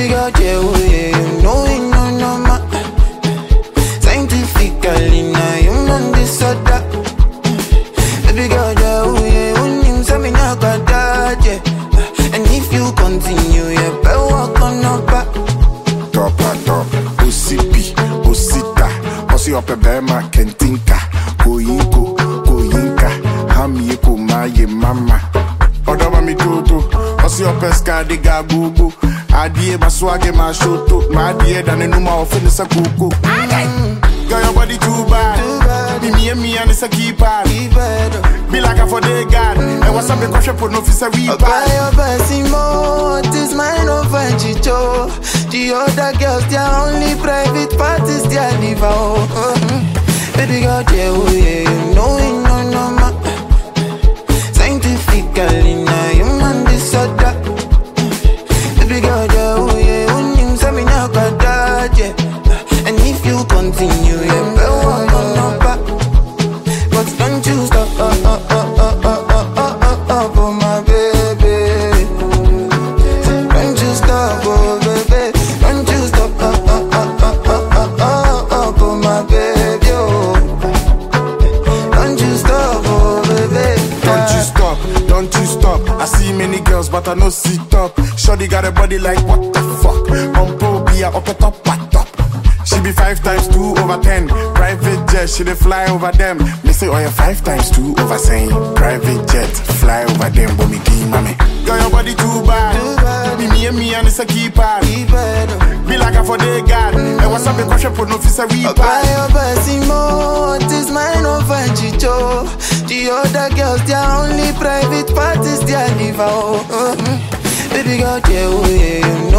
Baby girl, yeah, oh yeah, you know it, no, ma. Scientifically, now you know this or that. Baby girl, yeah, oh yeah, you say me not got that, yeah. And if you continue, yeah, better walk on up back. Top, OCP, Osita, Osi up a bema, Kentinka, Koyinka, Hamieko, my mama. Odama mi toto, Osi up a scadiga bubu. Adie maswage mashoto, my dear than a numa of Finisa Kuku. Girl, your body too bad. Me and it's a keeper. Be like a for the God. And what's up the question for no officer we buy your Bassimo, this mine of Chicho. The other girls, their only private parties, their liver. Baby girl, yeah, oh yeah, you know it, no, ma. Scientifically, now you man this or that. Baby girl, yeah, oh yeah, you say me now got that, yeah. And if you continue, yeah, better walk on up back. But don't you stop, oh my baby. Don't you stop, oh baby. Don't you stop, oh my baby. Don't you stop, oh baby. Don't you stop. I see many girls, but I no sit up. Shorty got a body like what the fuck? Umpo be up a top, top. She be 5 times 2 over 10. Private jet, she dey fly over them. Me say, oh yeah, 5 times 2 over 10. Private jet, fly over them, but me give mommy. Girl, your body too bad. Me and it's a keeper. Be like a for the God. And what's up the question for no officer we buy your Bassimo, this mine of Chicho. The other girls, their only private parties, their liver. Baby girl, yeah, oh yeah,